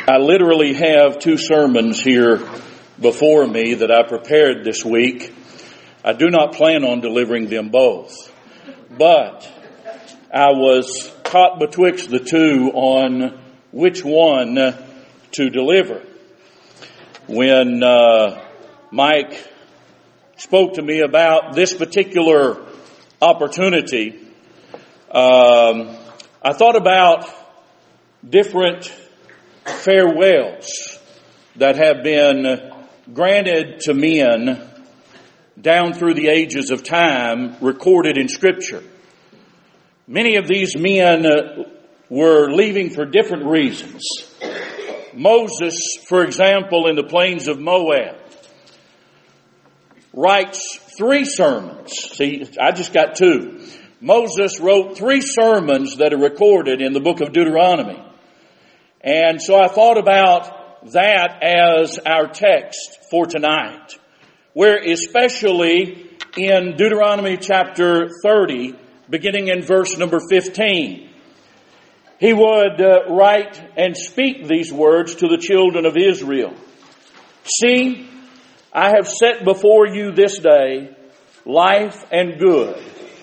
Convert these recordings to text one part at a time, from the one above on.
I literally have two sermons here before me that I prepared this week. I do not plan on delivering them both, but I was caught betwixt the two on which one to deliver. When Mike spoke to me about this particular opportunity, I thought about different farewells that have been granted to men down through the ages of time, recorded in Scripture. Many of these men were leaving for different reasons. Moses, for example, in the plains of Moab, writes 3 sermons. See, I just got 2. Moses wrote 3 sermons that are recorded in the book of Deuteronomy. And so I thought about that as our text for tonight, where especially in Deuteronomy chapter 30, beginning in verse number 15, he would write and speak these words to the children of Israel. See, I have set before you this day life and good,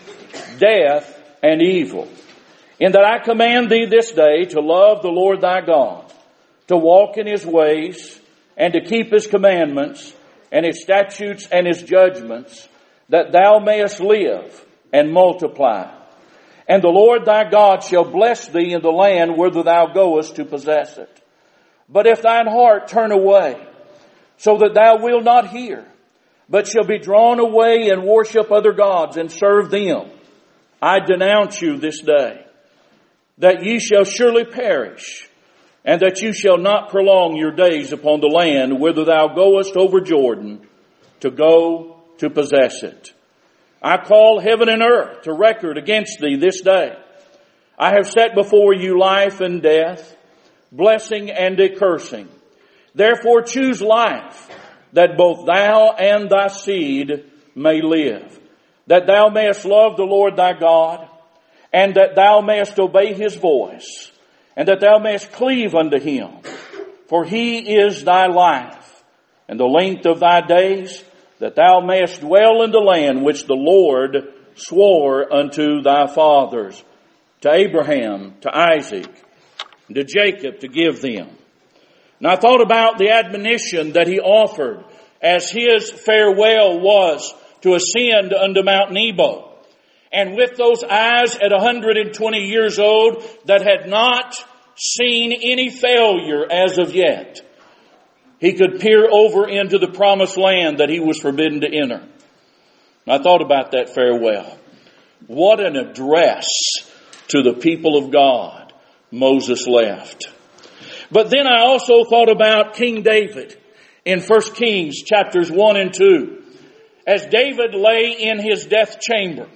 death and evil. In that I command thee this day to love the Lord thy God, to walk in his ways, and to keep his commandments, and his statutes and his judgments, that thou mayest live and multiply. And the Lord thy God shall bless thee in the land whither thou goest to possess it. But if thine heart turn away, so that thou wilt not hear, but shall be drawn away and worship other gods and serve them, I denounce you this day, that ye shall surely perish, and that you shall not prolong your days upon the land whither thou goest over Jordan to go to possess it. I call heaven and earth to record against thee this day. I have set before you life and death, blessing and a cursing. Therefore choose life, that both thou and thy seed may live, that thou mayest love the Lord thy God, and that thou mayest obey his voice, and that thou mayest cleave unto him. For he is thy life, and the length of thy days, that thou mayest dwell in the land which the Lord swore unto thy fathers, to Abraham, to Isaac, and to Jacob, to give them. And I thought about the admonition that he offered as his farewell was to ascend unto Mount Nebo. And with those eyes at 120 years old that had not seen any failure as of yet, he could peer over into the promised land that he was forbidden to enter. I thought about that farewell. What an address to the people of God Moses left. But then I also thought about King David in 1 Kings chapters 1 and 2. As David lay in his death chamber,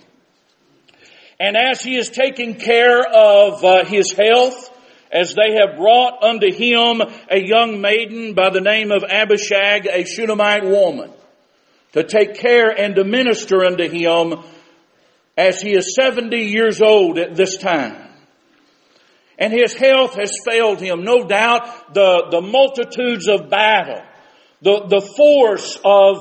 and as he is taking care of his health, as they have brought unto him a young maiden by the name of Abishag, a Shunammite woman, to take care and to minister unto him, as he is 70 years old at this time. And his health has failed him. No doubt the multitudes of battle, the force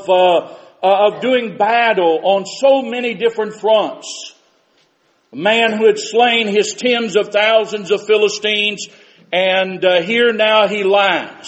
of doing battle on so many different fronts. A man who had slain his tens of thousands of Philistines, and here now he lies.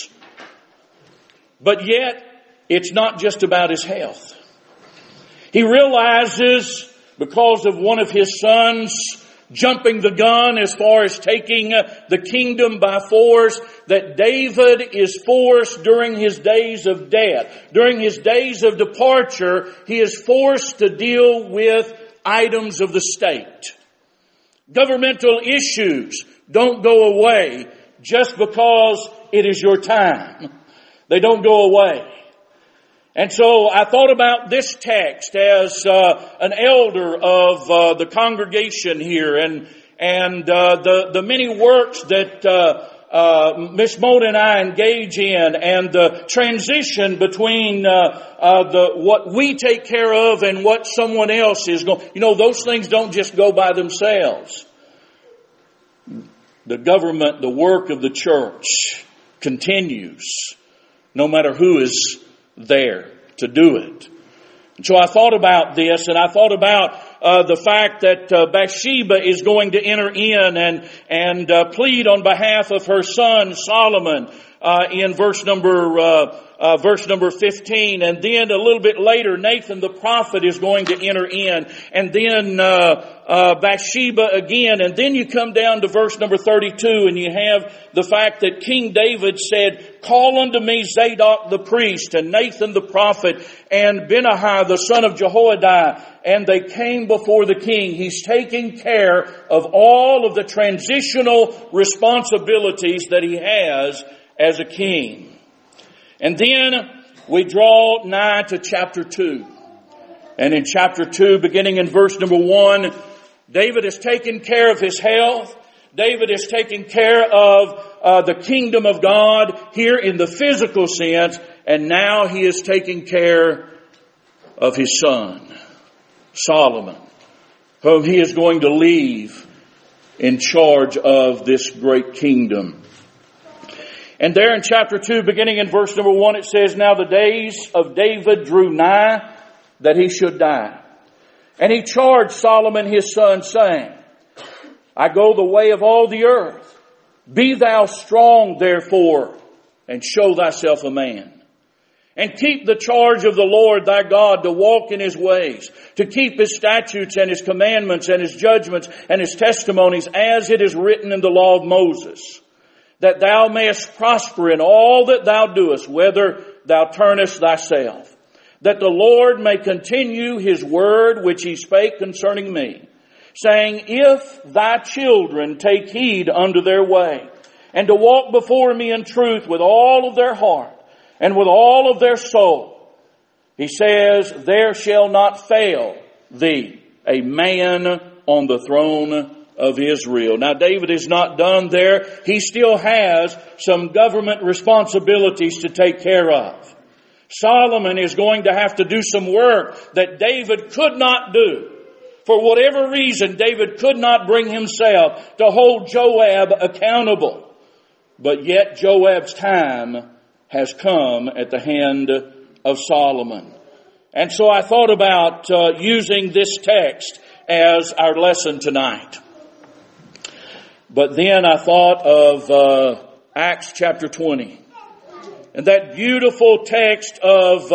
But yet, it's not just about his health. He realizes, because of one of his sons jumping the gun as far as taking the kingdom by force, that David is forced during his days of death. During his days of departure, he is forced to deal with items of the state. Governmental issues don't go away just because it is your time. They don't go away. And so I thought about this text as an elder of the congregation here, and the many works that Miss Mona and I engage in, and the transition between what we take care of and what someone else is going. You know, those things don't just go by themselves. The government, the work of the church, continues, no matter who is there to do it. And so I thought about this, and I thought about the fact that Bathsheba is going to enter in and plead on behalf of her son Solomon in verse number 15. And then a little bit later, Nathan the prophet is going to enter in, and then Bathsheba again. And then you come down to verse number 32, and you have the fact that King David said, "Call unto me Zadok the priest and Nathan the prophet and Benaiah the son of Jehoiada." And they came before the king. He's taking care of all of the transitional responsibilities that he has as a king. And then we draw nigh to chapter 2. And in chapter 2, beginning in verse number 1, David has taken care of his health. David is taking care of the kingdom of God here in the physical sense. And now he is taking care of his son, Solomon, whom he is going to leave in charge of this great kingdom. And there in chapter 2, beginning in verse number 1, it says, "Now the days of David drew nigh that he should die. And he charged Solomon his son, saying, I go the way of all the earth. Be thou strong, therefore, and show thyself a man. And keep the charge of the Lord thy God to walk in his ways, to keep his statutes and his commandments and his judgments and his testimonies, as it is written in the law of Moses, that thou mayest prosper in all that thou doest, whether thou turnest thyself, that the Lord may continue his word which he spake concerning me, saying, If thy children take heed unto their way, and to walk before me in truth with all of their heart, and with all of their soul, he says, there shall not fail thee a man on the throne of Israel. Now David is not done there. He still has some government responsibilities to take care of. Solomon is going to have to do some work that David could not do. For whatever reason, David could not bring himself to hold Joab accountable. But yet Joab's time has come at the hand of Solomon. And so I thought about using this text as our lesson tonight. But then I thought of Acts chapter 20. And that beautiful text of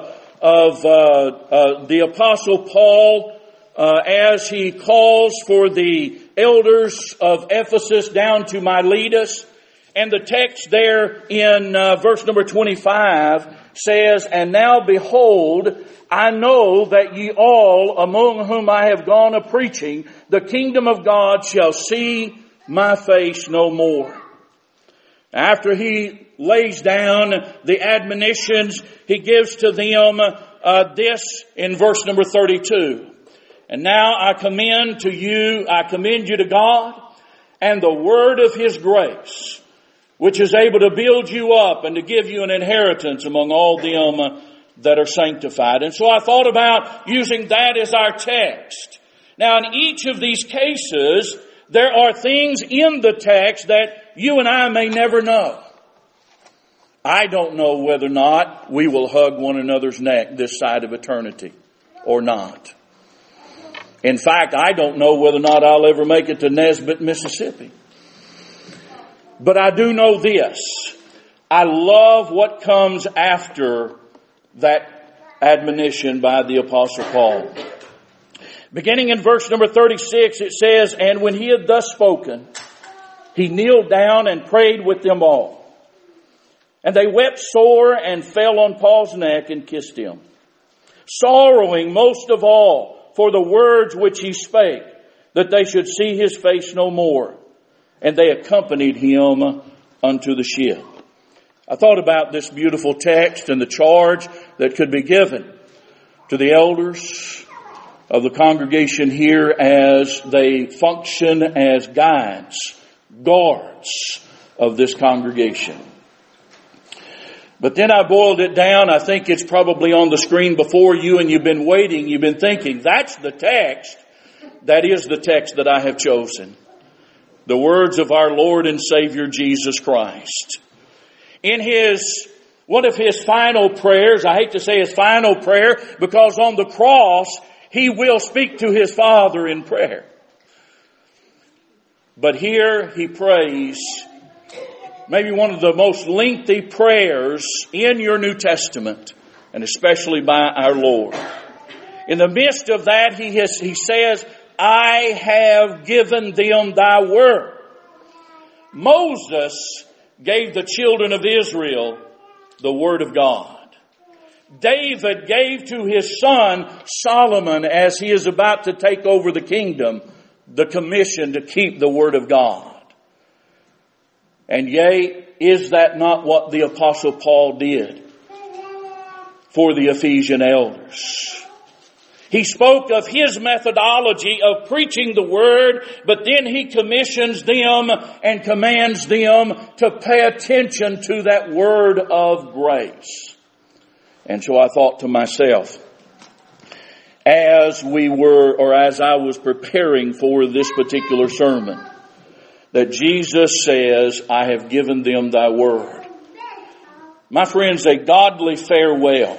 the Apostle Paul as he calls for the elders of Ephesus down to Miletus. And the text there in verse number 25 says, And now behold, I know that ye all among whom I have gone a-preaching, the kingdom of God shall see my face no more. After he lays down the admonitions, he gives to them this in verse number 32. And now I commend you to God and the word of his grace, which is able to build you up and to give you an inheritance among all them that are sanctified. And so I thought about using that as our text. Now in each of these cases, there are things in the text that you and I may never know. I don't know whether or not we will hug one another's neck this side of eternity or not. In fact, I don't know whether or not I'll ever make it to Nesbitt, Mississippi. But I do know this. I love what comes after that admonition by the Apostle Paul. Beginning in verse number 36, it says, And when he had thus spoken, he kneeled down and prayed with them all. And they wept sore and fell on Paul's neck and kissed him, sorrowing most of all for the words which he spake, that they should see his face no more. And they accompanied him unto the ship. I thought about this beautiful text and the charge that could be given to the elders of the congregation here as they function as guides, guards of this congregation. But then I boiled it down. I think it's probably on the screen before you, and you've been waiting. You've been thinking, that's the text. That is the text that I have chosen. The words of our Lord and Savior Jesus Christ. In one of his final prayers, I hate to say his final prayer, because on the cross, he will speak to his Father in prayer. But here he prays maybe one of the most lengthy prayers in your New Testament, and especially by our Lord. In the midst of that, he says, I have given them thy word. Moses gave the children of Israel the word of God. David gave to his son Solomon, as he is about to take over the kingdom, the commission to keep the word of God. And yea, is that not what the Apostle Paul did for the Ephesian elders? He spoke of his methodology of preaching the word, but then he commissions them and commands them to pay attention to that word of grace. And so I thought to myself, as I was preparing for this particular sermon, that Jesus says, I have given them thy word. My friends, a godly farewell,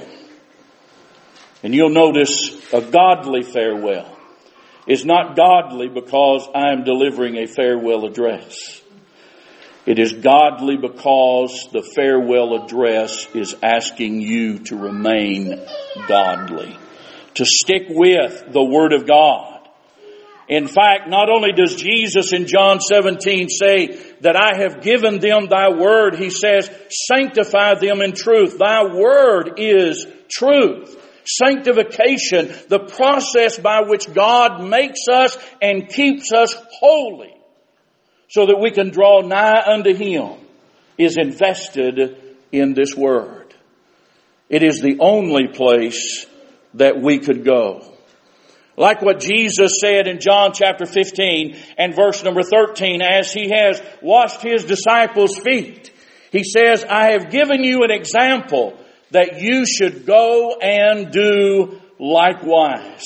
and you'll notice a godly farewell is not godly because I am delivering a farewell address. It is godly because the farewell address is asking you to remain godly, to stick with the Word of God. In fact, not only does Jesus in John 17 say that I have given them thy word, he says, sanctify them in truth. Thy word is truth. Sanctification, the process by which God makes us and keeps us holy so that we can draw nigh unto Him, is invested in this word. It is the only place that we could go. Like what Jesus said in John chapter 15 and verse number 13, as He has washed His disciples' feet, He says, I have given you an example that you should go and do likewise.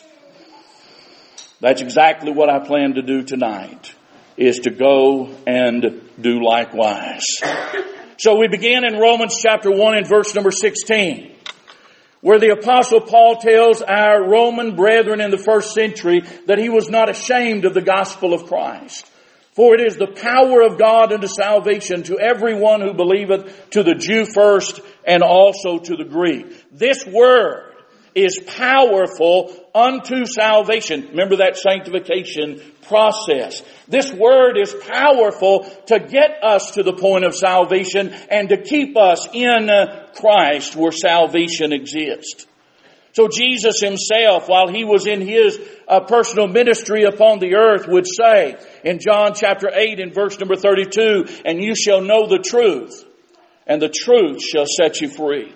That's exactly what I plan to do tonight, is to go and do likewise. So we begin in Romans chapter 1 and verse number 16, where the Apostle Paul tells our Roman brethren in the first century that he was not ashamed of the gospel of Christ. For it is the power of God unto salvation to everyone who believeth, to the Jew first and also to the Greek. This word is powerful unto salvation. Remember that sanctification process. This word is powerful to get us to the point of salvation and to keep us in Christ where salvation exists. So Jesus Himself, while He was in His personal ministry upon the earth, would say in John chapter 8 and verse number 32, and you shall know the truth, and the truth shall set you free.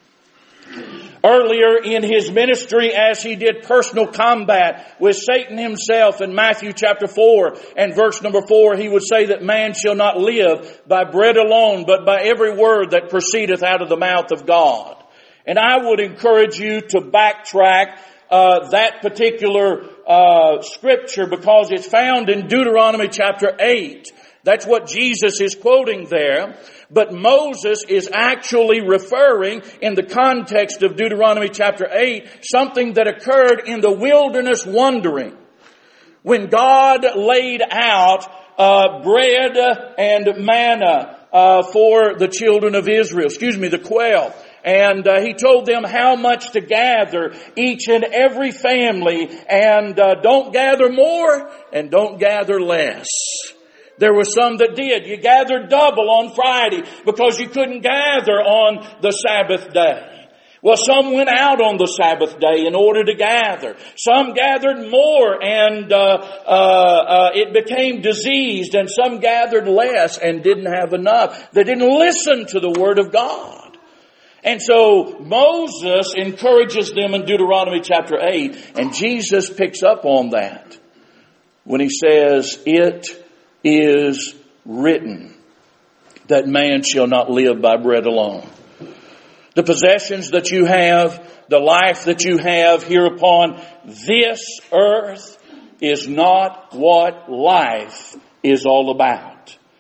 Earlier in His ministry, as He did personal combat with Satan himself in Matthew chapter 4 and verse number 4, He would say that man shall not live by bread alone, but by every word that proceedeth out of the mouth of God. And I would encourage you to backtrack that particular scripture, because it's found in Deuteronomy chapter 8. That's what Jesus is quoting there. But Moses is actually referring, in the context of Deuteronomy chapter 8, something that occurred in the wilderness wandering, when God laid out bread and manna for the children of Israel. The quail. And He told them how much to gather, each and every family, and don't gather more and don't gather less. There were some that did. You gathered double on Friday because you couldn't gather on the Sabbath day. Well, some went out on the Sabbath day in order to gather. Some gathered more and it became diseased, and some gathered less and didn't have enough. They didn't listen to the Word of God. And so Moses encourages them in Deuteronomy chapter 8, and Jesus picks up on that when He says, it is written that man shall not live by bread alone. The possessions that you have, the life that you have here upon this earth is not what life is all about.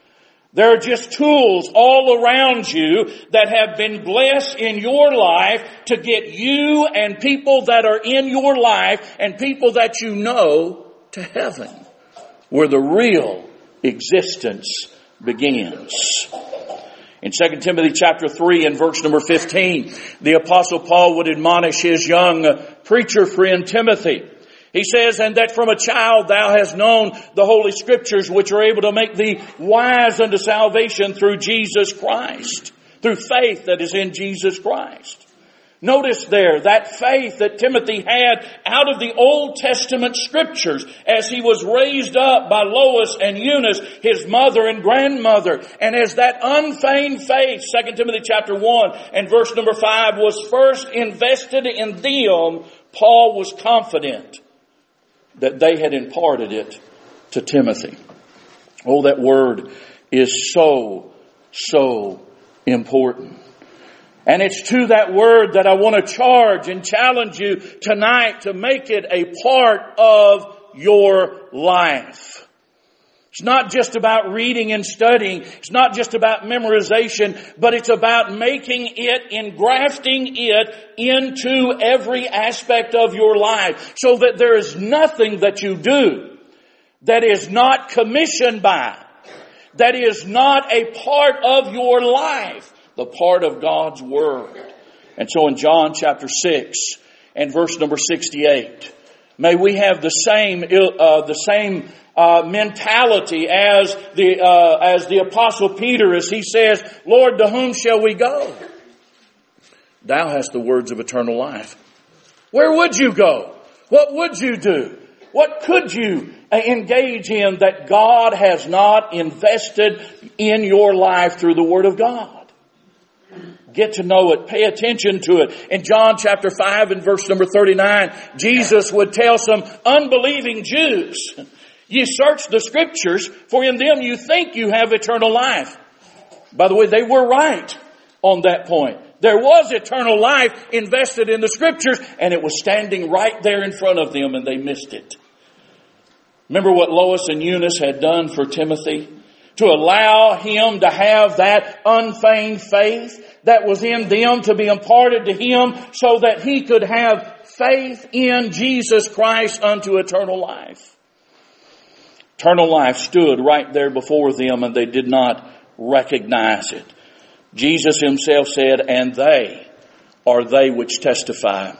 There are just tools all around you that have been blessed in your life to get you and people that are in your life and people that you know to heaven, where the real existence begins. In 2 Timothy chapter 3 and verse number 15, the Apostle Paul would admonish his young preacher friend Timothy. He says, and that from a child thou hast known the Holy Scriptures, which are able to make thee wise unto salvation through Jesus Christ, through faith that is in Jesus Christ. Notice there, that faith that Timothy had out of the Old Testament Scriptures as he was raised up by Lois and Eunice, his mother and grandmother. And as that unfeigned faith, 2 Timothy chapter 1 and verse number 5, was first invested in them, Paul was confident that they had imparted it to Timothy. Oh, that word is so important. And it's to that word that I want to charge and challenge you tonight to make it a part of your life. It's not just about reading and studying. It's not just about memorization, but it's about making it, engrafting it into every aspect of your life so that there is nothing that you do that is not commissioned by, that is not a part of your life, the part of God's Word. And so in John chapter 6 and verse number 68, may we have the same mentality as the Apostle Peter, as he says, Lord, to whom shall we go? Thou hast the words of eternal life. Where would you go? What would you do? What could you engage in that God has not invested in your life through the Word of God? Get to know it. Pay attention to it. In John chapter 5 and verse number 39, Jesus would tell some unbelieving Jews, ye search the Scriptures, for in them you think you have eternal life. By the way, they were right on that point. There was eternal life invested in the Scriptures, and it was standing right there in front of them, and they missed it. Remember what Lois and Eunice had done for Timothy? To allow him to have that unfeigned faith that was in them to be imparted to him so that he could have faith in Jesus Christ unto eternal life. Eternal life stood right there before them and they did not recognize it. Jesus himself said, and they are they which testify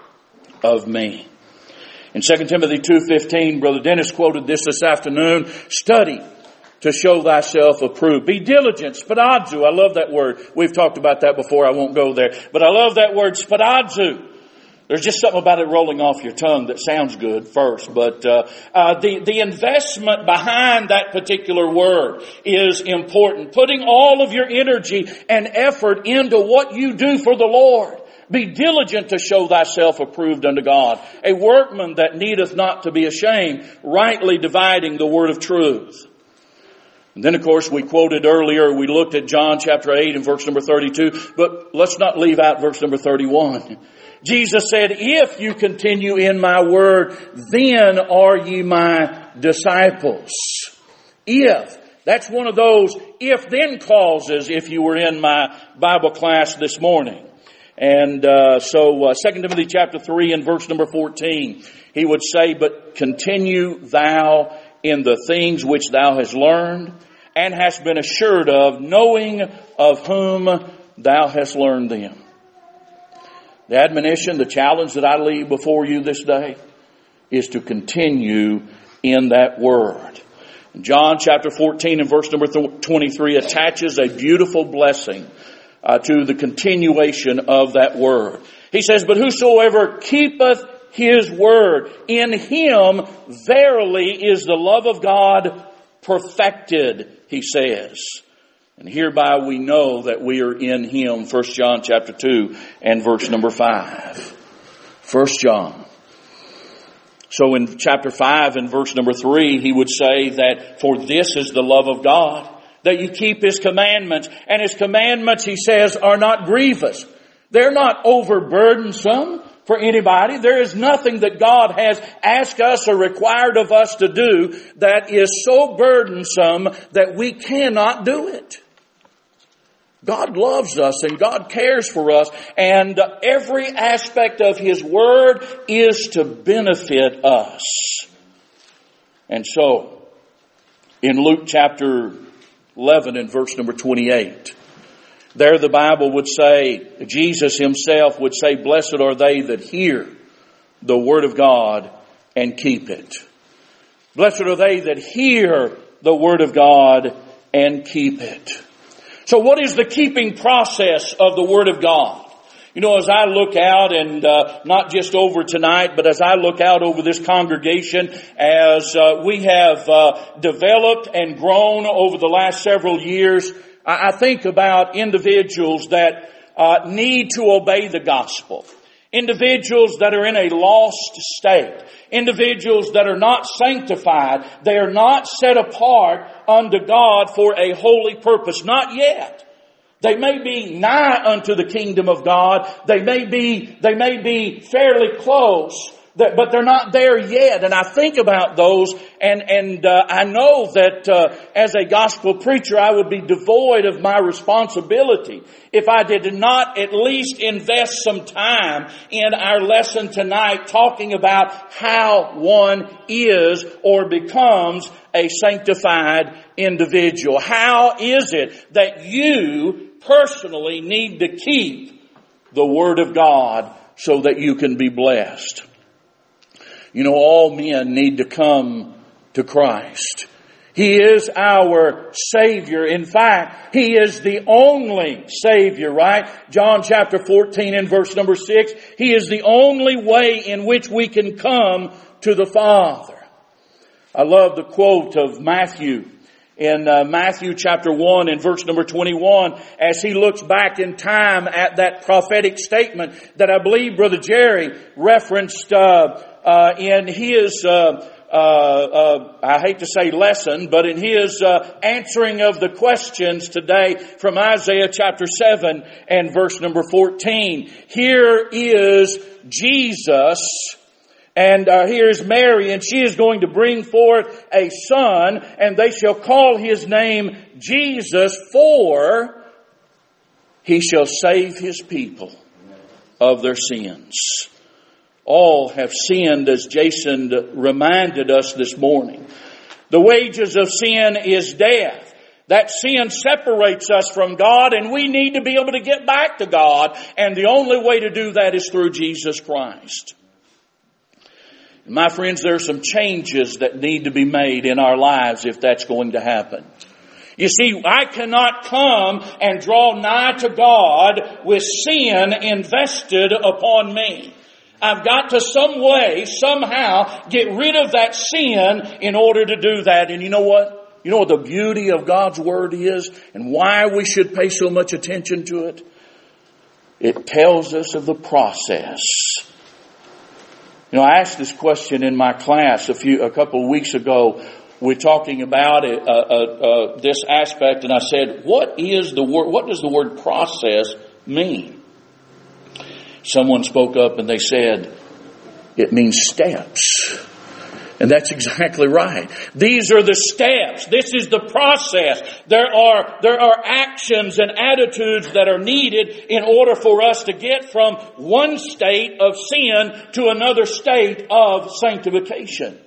of me. In 2 Timothy 2:15, Brother Dennis quoted this afternoon, study to show thyself approved. Be diligent, spadazu. I love that word. We've talked about that before. I won't go there. But I love that word, spadazu. There's just something about it rolling off your tongue that sounds good first. But the investment behind that particular word is important. Putting all of your energy and effort into what you do for the Lord. Be diligent to show thyself approved unto God. A workman that needeth not to be ashamed, rightly dividing the word of truth. And then, of course, we quoted earlier, we looked at John chapter 8 and verse number 32, but let's not leave out verse number 31. Jesus said, if you continue in my word, then are ye my disciples. If. That's one of those if-then clauses if you were in my Bible class this morning. And so 2 Timothy chapter 3 and verse number 14, he would say, but continue thou in the things which thou hast learned and hast been assured of, knowing of whom thou hast learned them. The admonition, the challenge that I leave before you this day is to continue in that word. John chapter 14 and verse number 23 attaches a beautiful blessing to the continuation of that word. He says, but whosoever keepeth his word, in him verily is the love of God perfected, he says. And hereby we know that we are in him. 1 John chapter 2 and verse number 5. 1 John. So in chapter 5 and verse number 3, he would say that for this is the love of God, that you keep his commandments. And his commandments, he says, are not grievous. They're not overburdensome. for anybody. There is nothing that God has asked us or required of us to do that is so burdensome that we cannot do it. God loves us and God cares for us, and every aspect of His Word is to benefit us. And so, in Luke chapter 11 and verse number 28, there the Bible would say, Jesus Himself would say, "Blessed are they that hear the Word of God and keep it." Blessed are they that hear the Word of God and keep it. So what is the keeping process of the Word of God? You know, as I look out, and not just over tonight, but as I look out over this congregation, as we have developed and grown over the last several years, I think about individuals that need to obey the gospel. Individuals that are in a lost state. Individuals that are not sanctified. They are not set apart unto God for a holy purpose. Not yet. They may be nigh unto the kingdom of God. They may be fairly close, but they're not there yet. And I think about those, and I know that as a gospel preacher, I would be devoid of my responsibility if I did not at least invest some time in our lesson tonight talking about how one is or becomes a sanctified individual. How is it that you personally need to keep the Word of God so that you can be blessed? You know, all men need to come to Christ. He is our Savior. In fact, He is the only Savior, right? John chapter 14 and verse number 6. He is the only way in which we can come to the Father. I love the quote of Matthew in Matthew chapter 1 and verse number 21, as he looks back in time at that prophetic statement that I believe Brother Jerry referenced in his, I hate to say lesson, but in his answering of the questions today from Isaiah chapter 7 and verse number 14. Here is Jesus, and here is Mary, and she is going to bring forth a son, and they shall call his name Jesus, for he shall save his people of their sins. All have sinned, as Jason reminded us this morning. The wages of sin is death. That sin separates us from God, and we need to be able to get back to God. And the only way to do that is through Jesus Christ. My friends, there are some changes that need to be made in our lives if that's going to happen. You see, I cannot come and draw nigh to God with sin invested upon me. I've got to some way, somehow, get rid of that sin in order to do that. And you know what? You know what the beauty of God's Word is and why we should pay so much attention to it? It tells us of the process. You know, I asked this question in my class a couple of weeks ago. We're talking about this aspect, and I said, what does the word process mean? Someone spoke up and they said, it means steps. And that's exactly right. These are the steps. This is the process. There are actions and attitudes that are needed in order for us to get from one state of sin to another state of sanctification.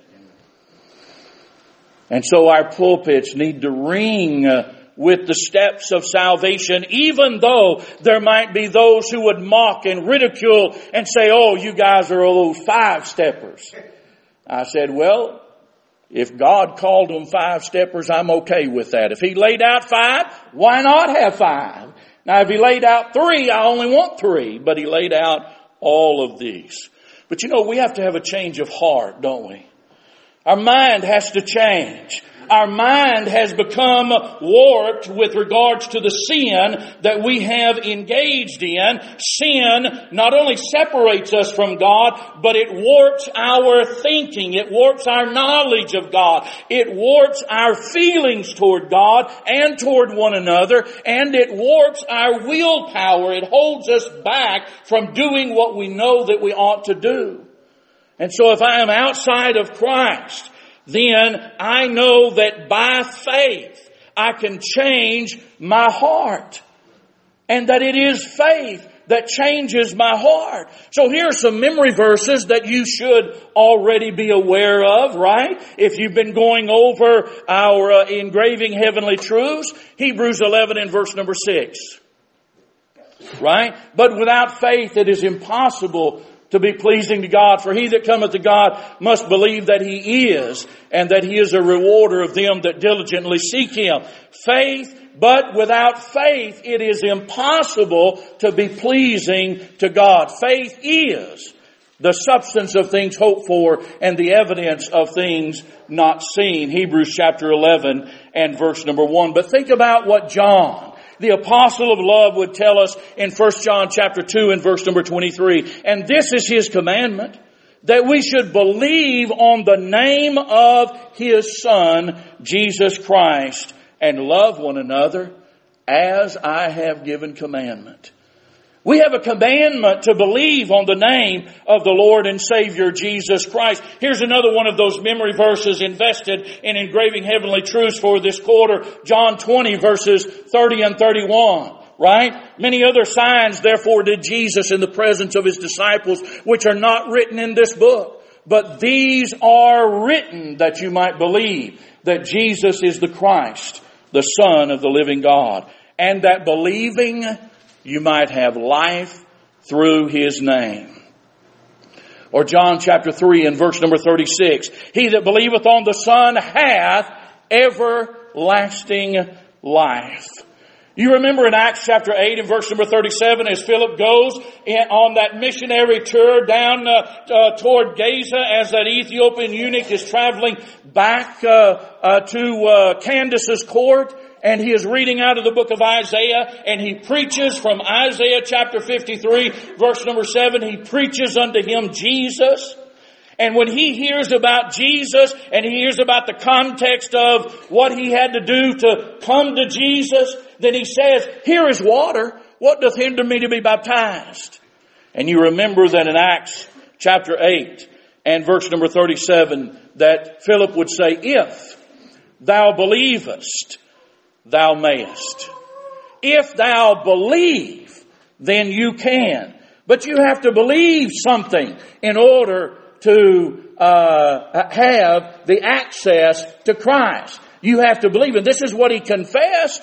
And so our pulpits need to ring with the steps of salvation, even though there might be those who would mock and ridicule and say, oh, you guys are those 5-steppers. I said, well, if God called them 5-steppers, I'm okay with that. If He laid out 5, why not have 5? Now, if He laid out 3, I only want 3, but He laid out all of these. But you know, we have to have a change of heart, don't we? Our mind has to change. our mind has become warped with regards to the sin that we have engaged in. Sin not only separates us from God, but it warps our thinking. It warps our knowledge of God. It warps our feelings toward God and toward one another. And it warps our willpower. It holds us back from doing what we know that we ought to do. And so if I am outside of Christ, then I know that by faith I can change my heart. And that it is faith that changes my heart. So here are some memory verses that you should already be aware of, right? If you've been going over our Engraving Heavenly Truths, Hebrews 11 and verse number 6. Right? But without faith it is impossible to be pleasing to God. For he that cometh to God must believe that he is, and that he is a rewarder of them that diligently seek him. But without faith it is impossible to be pleasing to God. Faith is the substance of things hoped for and the evidence of things not seen. Hebrews chapter 11 and verse number 1. But think about what John, the apostle of love, would tell us in 1 John chapter 2 and verse number 23. And this is his commandment, that we should believe on the name of his Son, Jesus Christ, and love one another as I have given commandment. We have a commandment to believe on the name of the Lord and Savior Jesus Christ. Here's another one of those memory verses invested in Engraving Heavenly Truths for this quarter. John 20 verses 30 and 31. Right? Many other signs therefore did Jesus in the presence of his disciples, which are not written in this book. But these are written that you might believe that Jesus is the Christ, the Son of the living God, and that believing you might have life through his name. Or John chapter 3 and verse number 36. He that believeth on the Son hath everlasting life. You remember in Acts chapter 8 and verse number 37, as Philip goes on that missionary tour down toward Gaza, as that Ethiopian eunuch is traveling back to Candace's court, and he is reading out of the book of Isaiah, and he preaches from Isaiah chapter 53, verse number 7. He preaches unto him Jesus. And when he hears about Jesus, and he hears about the context of what he had to do to come to Jesus, then he says, here is water. What doth hinder me to be baptized? And you remember that in Acts chapter 8 and verse number 37, that Philip would say, if thou believest, thou mayest. If thou believe, then you can. But you have to believe something in order to have the access to Christ. You have to believe. And this is what he confessed.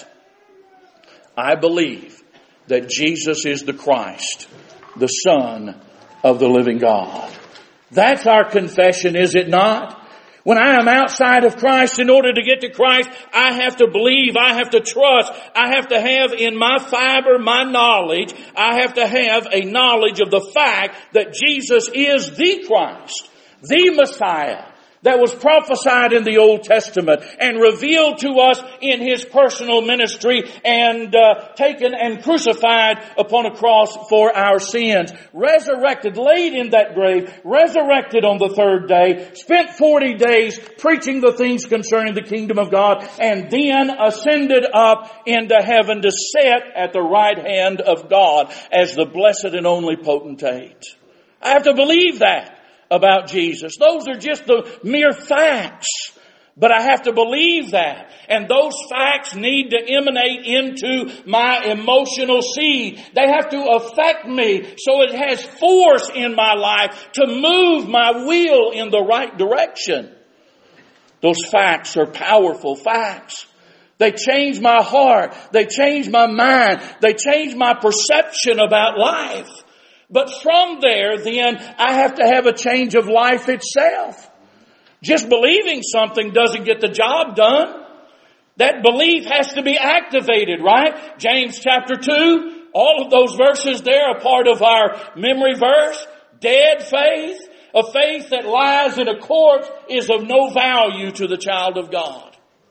I believe that Jesus is the Christ, the Son of the living God. That's our confession, is it not? When I am outside of Christ, in order to get to Christ, I have to believe, I have to trust, I have to have in my fiber, my knowledge, I have to have a knowledge of the fact that Jesus is the Christ, the Messiah, that was prophesied in the Old Testament and revealed to us in his personal ministry and taken and crucified upon a cross for our sins. Resurrected, laid in that grave, resurrected on the third day, spent 40 days preaching the things concerning the kingdom of God, and then ascended up into heaven to sit at the right hand of God as the blessed and only potentate. I have to believe that about Jesus. Those are just the mere facts. But I have to believe that. And those facts need to emanate into my emotional seed. They have to affect me so it has force in my life to move my will in the right direction. Those facts are powerful facts. They change my heart. They change my mind. They change my perception about life. But from there, then, I have to have a change of life itself. Just believing something doesn't get the job done. That belief has to be activated, right? James chapter 2, all of those verses there are part of our memory verse. Dead faith, a faith that lies in a corpse, is of no value to the child of God.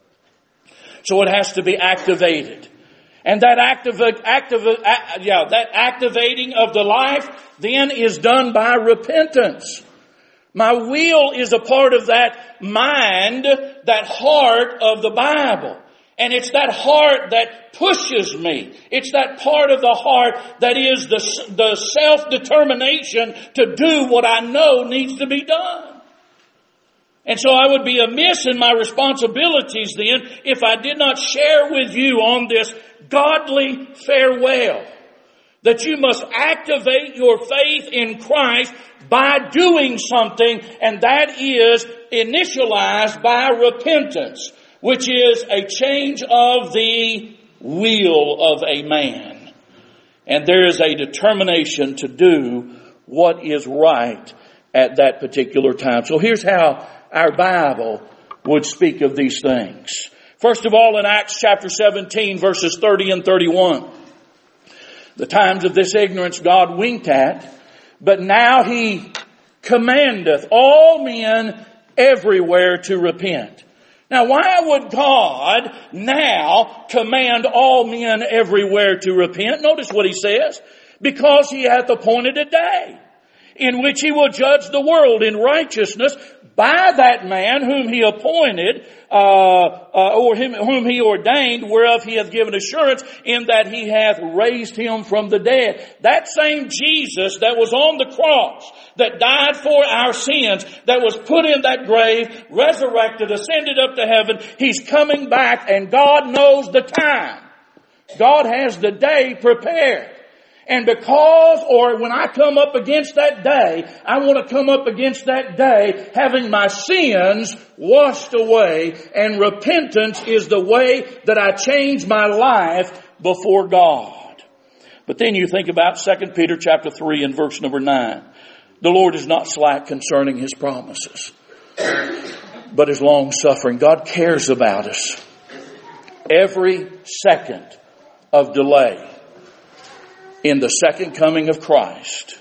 So it has to be activated. And that activating of the life then is done by repentance. My will is a part of that mind, that heart of the Bible. And it's that heart that pushes me. It's that part of the heart that is the self-determination to do what I know needs to be done. And so I would be amiss in my responsibilities then if I did not share with you on this godly farewell. That you must activate your faith in Christ by doing something, and that is initialized by repentance, which is a change of the will of a man. And there is a determination to do what is right at that particular time. So here's how our Bible would speak of these things. First of all, in Acts chapter 17, verses 30 and 31. The times of this ignorance God winked at, but now He commandeth all men everywhere to repent. Now, why would God now command all men everywhere to repent? Notice what He says. Because He hath appointed a day in which He will judge the world in righteousness by that man whom He appointed, whom He ordained, whereof He hath given assurance in that He hath raised Him from the dead. That same Jesus that was on the cross, that died for our sins, that was put in that grave, resurrected, ascended up to heaven, He's coming back, and God knows the time. God has the day prepared. And when I come up against that day, I want to come up against that day having my sins washed away, and repentance is the way that I change my life before God. But then you think about 2 Peter chapter 3 and verse number 9. The Lord is not slack concerning His promises, but is long suffering. God cares about us. Every second of delay in the second coming of Christ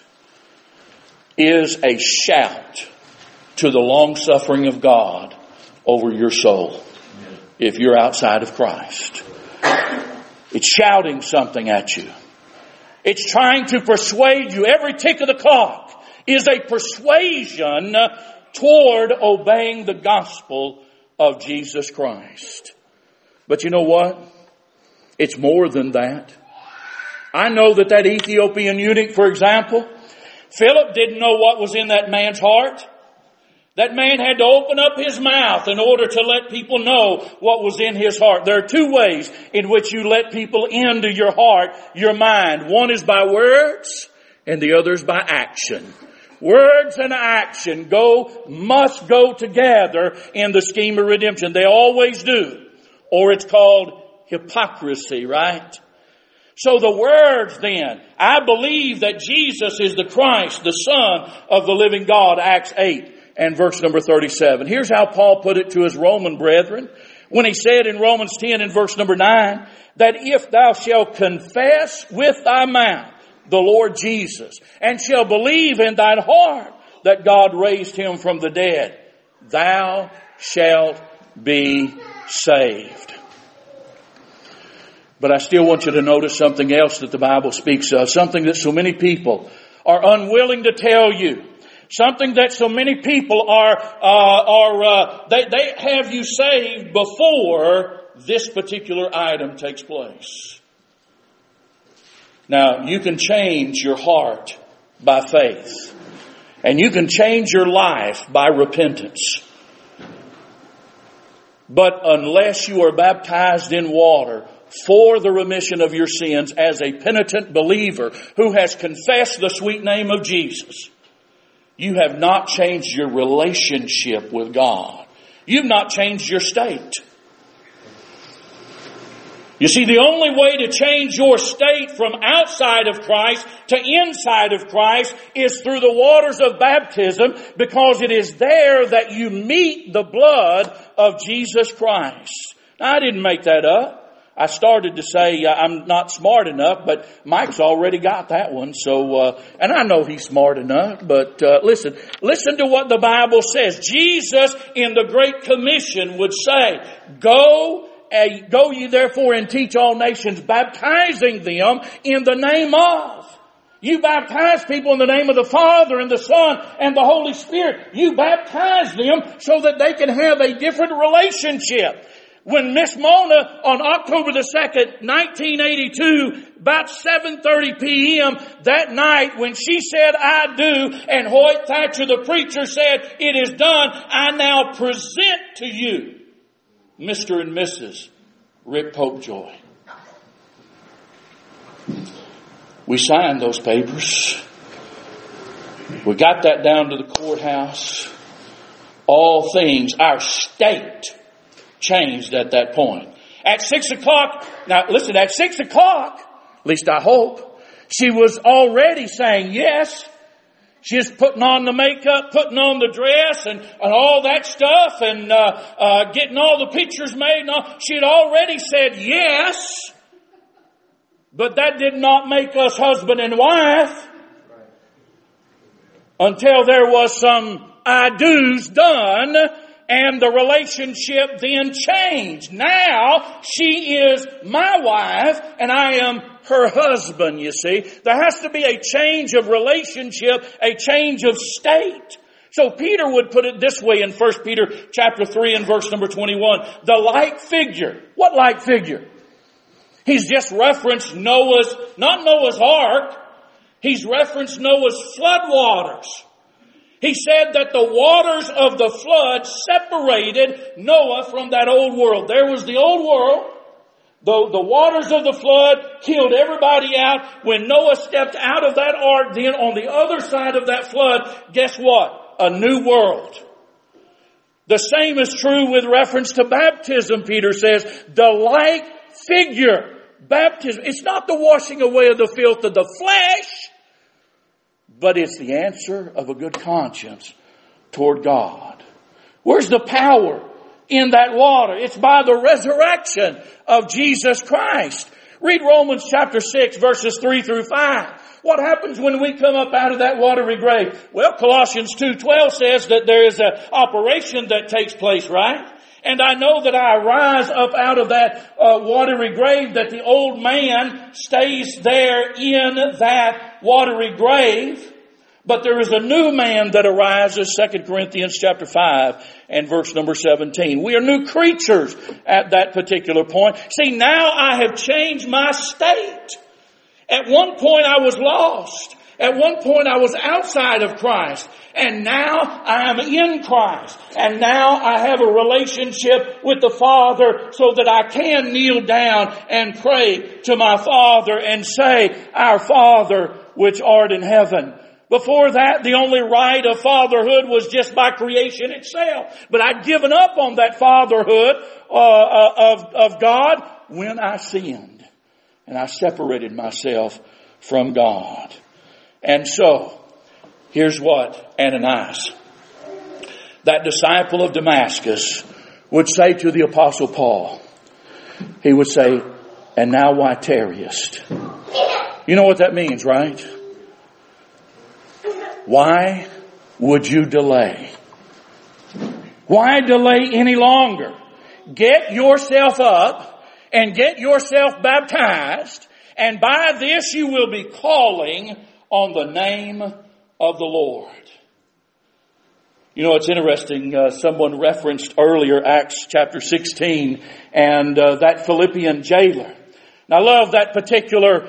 is a shout to the long suffering of God over your soul if you're outside of Christ. It's shouting something at you. It's trying to persuade you. Every tick of the clock is a persuasion toward obeying the gospel of Jesus Christ. But you know what? It's more than that. I know that Ethiopian eunuch, for example, Philip didn't know what was in that man's heart. That man had to open up his mouth in order to let people know what was in his heart. There are two ways in which you let people into your heart, your mind. One is by words, and the other is by action. Words and action must go together in the scheme of redemption. They always do. Or it's called hypocrisy, right? So the words then, I believe that Jesus is the Christ, the Son of the living God, Acts 8 and verse number 37. Here's how Paul put it to his Roman brethren when he said in Romans 10 and verse number 9, that if thou shalt confess with thy mouth the Lord Jesus, and shalt believe in thine heart that God raised Him from the dead, thou shalt be saved. But I still want you to notice something else that the Bible speaks of. Something that so many people are unwilling to tell you. Something that so many people they have you saved before this particular item takes place. Now, you can change your heart by faith. And you can change your life by repentance. But unless you are baptized in water for the remission of your sins as a penitent believer who has confessed the sweet name of Jesus, you have not changed your relationship with God. You've not changed your state. You see, the only way to change your state from outside of Christ to inside of Christ is through the waters of baptism, because it is there that you meet the blood of Jesus Christ. Now, I didn't make that up. I started to say I'm not smart enough, but Mike's already got that one. So, and I know he's smart enough, but listen to what the Bible says. Jesus in the Great Commission would say, go Go ye therefore and teach all nations, baptizing them in the name of. You baptize people in the name of the Father and the Son and the Holy Spirit. You baptize them so that they can have a different relationship. When Miss Mona on October the 2nd, 1982, about 7:30 p.m. that night, when she said, "I do," and Hoyt Thatcher, the preacher, said, "It is done," I now present to you Mr. and Mrs. Rick Popejoy. We signed those papers. We got that down to the courthouse. All things, our state changed at that point. At 6 o'clock, now listen, at 6 o'clock, at least I hope, she was already saying yes. She was putting on the makeup, putting on the dress and all that stuff and getting all the pictures made. And all. She had already said yes, but that did not make us husband and wife until there was some I do's done. And the relationship then changed. Now she is my wife and I am her husband, you see. There has to be a change of relationship, a change of state. So Peter would put it this way in 1 Peter chapter 3 and verse number 21. The like figure. What like figure? He's just referenced not Noah's ark. He's referenced Noah's flood waters. He said that the waters of the flood separated Noah from that old world. There was the old world. The waters of the flood killed everybody out. When Noah stepped out of that ark, then on the other side of that flood, guess what? A new world. The same is true with reference to baptism, Peter says. The like figure. Baptism. It's not the washing away of the filth of the flesh, but it's the answer of a good conscience toward God. Where's the power in that water? It's by the resurrection of Jesus Christ. Read Romans chapter 6 verses 3 through 5. What happens when we come up out of that watery grave? Well, Colossians 2:12 says that there is an operation that takes place, right? And I know that I rise up out of that watery grave, that the old man stays there in that watery grave. But there is a new man that arises, 2 Corinthians chapter 5 and verse number 17. We are new creatures at that particular point. See, now I have changed my state. At one point I was lost. At one point I was outside of Christ. And now I am in Christ. And now I have a relationship with the Father so that I can kneel down and pray to my Father and say, Our Father which art in heaven. Before that, the only right of fatherhood was just by creation itself. But I'd given up on that fatherhood of God when I sinned. And I separated myself from God. And so, here's what Ananias, that disciple of Damascus, would say to the Apostle Paul. He would say, and now why tarriest? You know what that means, right? Why would you delay? Why delay any longer? Get yourself up and get yourself baptized, and by this you will be calling on the name of the Lord. You know, it's interesting. Someone referenced earlier Acts chapter 16 and that Philippian jailer. And I love that particular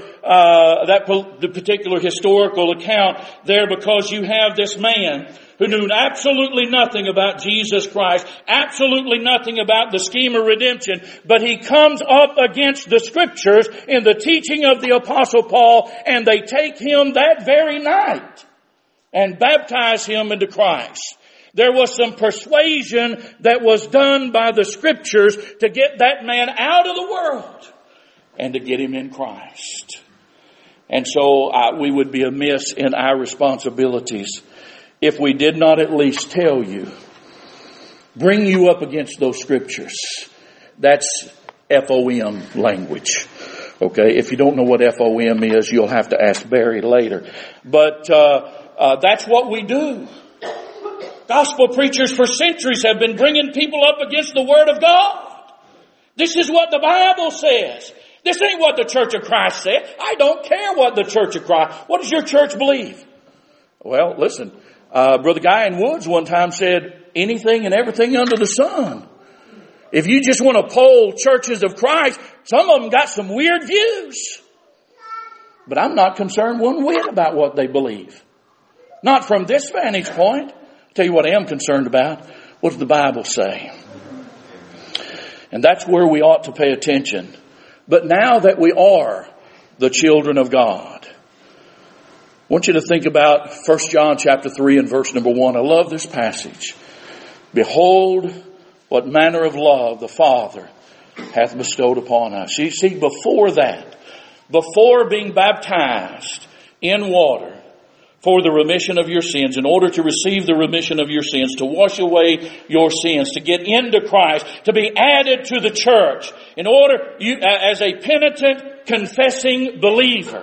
historical account there, because you have this man who knew absolutely nothing about Jesus Christ, absolutely nothing about the scheme of redemption, but he comes up against the Scriptures in the teaching of the Apostle Paul, and they take him that very night and baptize him into Christ. There was some persuasion that was done by the Scriptures to get that man out of the world and to get him in Christ. And so we would be amiss in our responsibilities if we did not at least tell you, bring you up against those Scriptures. That's FOM language. Okay, if you don't know what FOM is, you'll have to ask Barry later. But that's what we do. Gospel preachers for centuries have been bringing people up against the Word of God. This is what the Bible says. This ain't what the Church of Christ said. I don't care what the Church of Christ. What does your church believe? Well, listen, Brother Guy in Woods one time said, anything and everything under the sun. If you just want to poll churches of Christ, some of them got some weird views. But I'm not concerned one whit about what they believe. Not from this vantage point. I'll tell you what I am concerned about. What does the Bible say? And that's where we ought to pay attention. But now that we are the children of God, I want you to think about 1 John chapter 3 and verse number 1. I love this passage. Behold, what manner of love the Father hath bestowed upon us. You see, before that, before being baptized in water for the remission of your sins, in order to receive the remission of your sins, to wash away your sins, to get into Christ, to be added to the church, in order, you, as a penitent, confessing believer,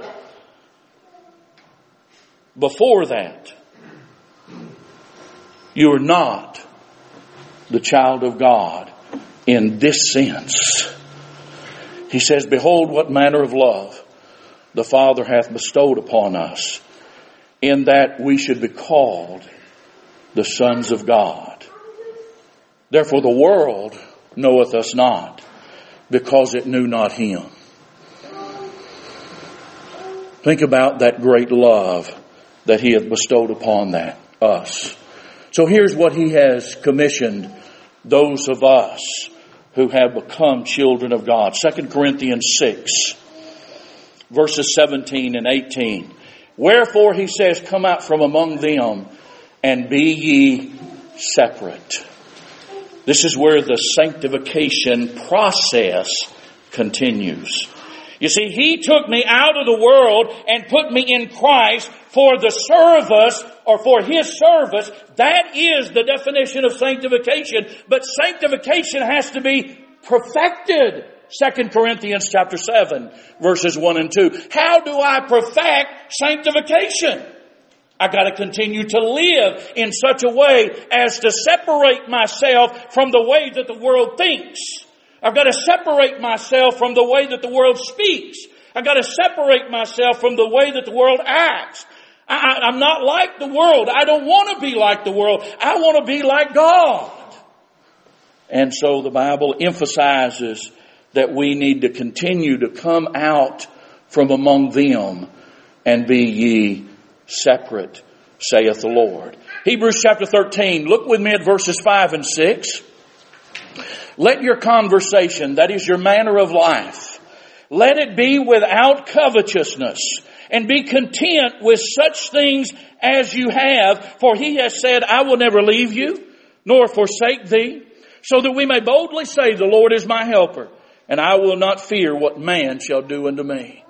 before that, you are not the child of God in this sense. He says, behold, what manner of love the Father hath bestowed upon us, in that we should be called the sons of God. Therefore the world knoweth us not, because it knew not Him. Think about that great love that He hath bestowed upon us. So here's what He has commissioned those of us who have become children of God. 2 Corinthians 6, verses 17 and 18. Wherefore, he says, come out from among them and be ye separate. This is where the sanctification process continues. You see, He took me out of the world and put me in Christ for the service, or for His service. That is the definition of sanctification. But sanctification has to be perfected. 2 Corinthians chapter 7, verses 1 and 2. How do I perfect sanctification? I got to continue to live in such a way as to separate myself from the way that the world thinks. I've got to separate myself from the way that the world speaks. I've got to separate myself from the way that the world acts. I'm not like the world. I don't want to be like the world. I want to be like God. And so the Bible emphasizes that we need to continue to come out from among them and be ye separate, saith the Lord. Hebrews chapter 13, look with me at verses 5 and 6. Let your conversation, that is your manner of life, let it be without covetousness, and be content with such things as you have. For He has said, I will never leave you, nor forsake thee, so that we may boldly say, the Lord is my helper, and I will not fear what man shall do unto me.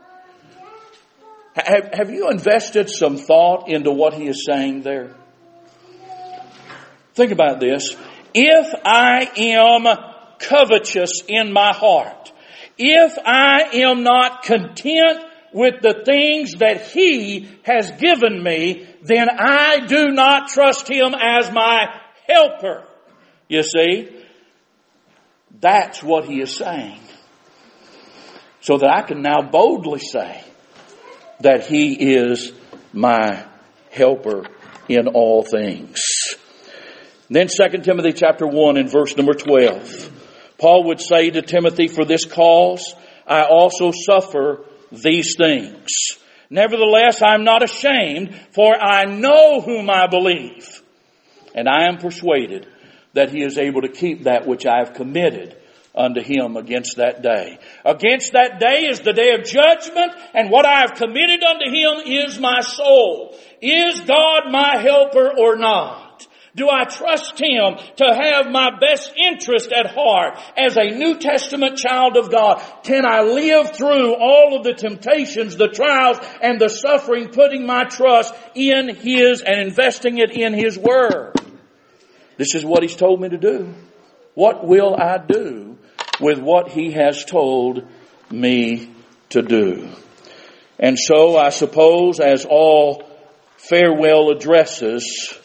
Have you invested some thought into what he is saying there? Think about this. If I am covetous in my heart, if I am not content with the things that He has given me, then I do not trust Him as my helper. You see, that's what He is saying. So that I can now boldly say that He is my helper in all things. Then 2 Timothy chapter 1 and verse number 12. Paul would say to Timothy, for this cause I also suffer these things. Nevertheless, I am not ashamed, for I know whom I believe, and I am persuaded that He is able to keep that which I have committed unto Him against that day. Against that day is the day of judgment, and what I have committed unto Him is my soul. Is God my helper or not? Do I trust Him to have my best interest at heart as a New Testament child of God? Can I live through all of the temptations, the trials, and the suffering, putting my trust in His and investing it in His Word? This is what He's told me to do. What will I do with what He has told me to do? And so I suppose, as all farewell addresses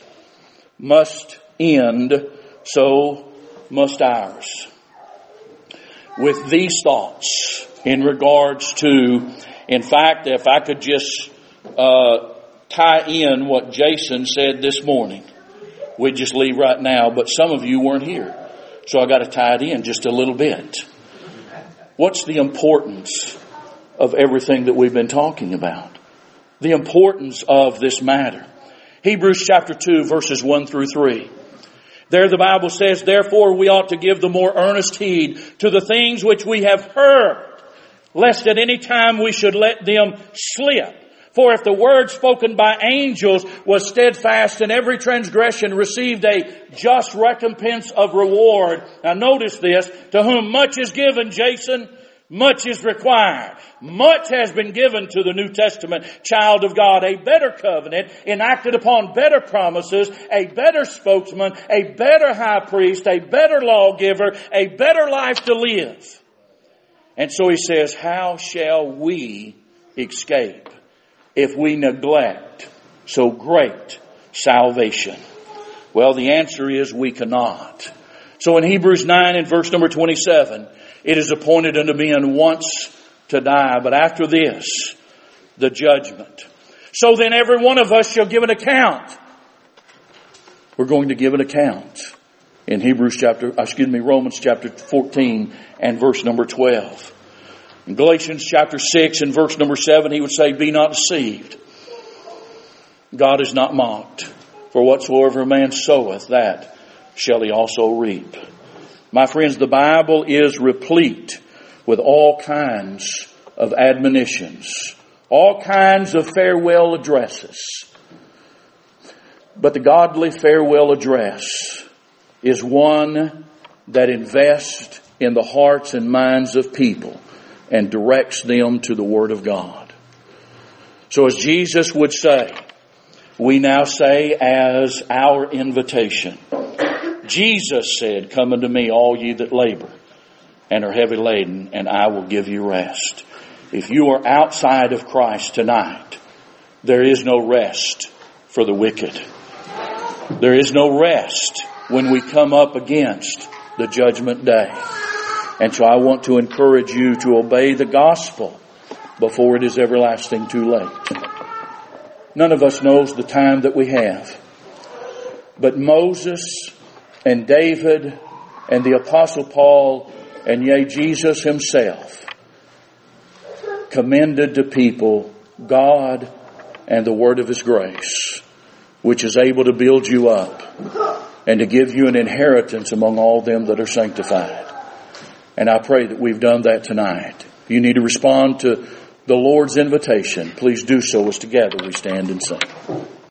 must end, so must ours. with these thoughts in regards to, in fact, if I could just tie in what Jason said this morning, we'd just leave right now, but some of you weren't here, so I got to tie it in just a little bit. What's the importance of everything that we've been talking about? The importance of this matter. Hebrews chapter 2, verses 1 through 3. There the Bible says, therefore we ought to give the more earnest heed to the things which we have heard, lest at any time we should let them slip. For if the word spoken by angels was steadfast, and every transgression received a just recompense of reward. Now notice this, to whom much is given, Jason, much is required. Much has been given to the New Testament child of God. A better covenant enacted upon better promises, a better spokesman, a better high priest, a better lawgiver, a better life to live. And so he says, how shall we escape if we neglect so great salvation? Well, the answer is we cannot. So in Hebrews 9 and verse number 27, it is appointed unto men once to die, but after this, the judgment. So then every one of us shall give an account. We're going to give an account in Romans chapter 14 and verse number 12. In Galatians chapter 6 and verse number 7, he would say, be not deceived. God is not mocked. For whatsoever a man soweth, that shall he also reap. My friends, the Bible is replete with all kinds of admonitions, all kinds of farewell addresses. But the godly farewell address is one that invests in the hearts and minds of people and directs them to the Word of God. So as Jesus would say, we now say as our invitation. Jesus said, come unto me, all ye that labor and are heavy laden, and I will give you rest. If you are outside of Christ tonight, there is no rest for the wicked. There is no rest when we come up against the judgment day. And so I want to encourage you to obey the gospel before it is everlasting too late. None of us knows the time that we have. But Moses and David and the Apostle Paul and yea, Jesus himself commended to people God and the word of his grace, which is able to build you up and to give you an inheritance among all them that are sanctified. And I pray that we've done that tonight. If you need to respond to the Lord's invitation, please do so as together we stand and sing.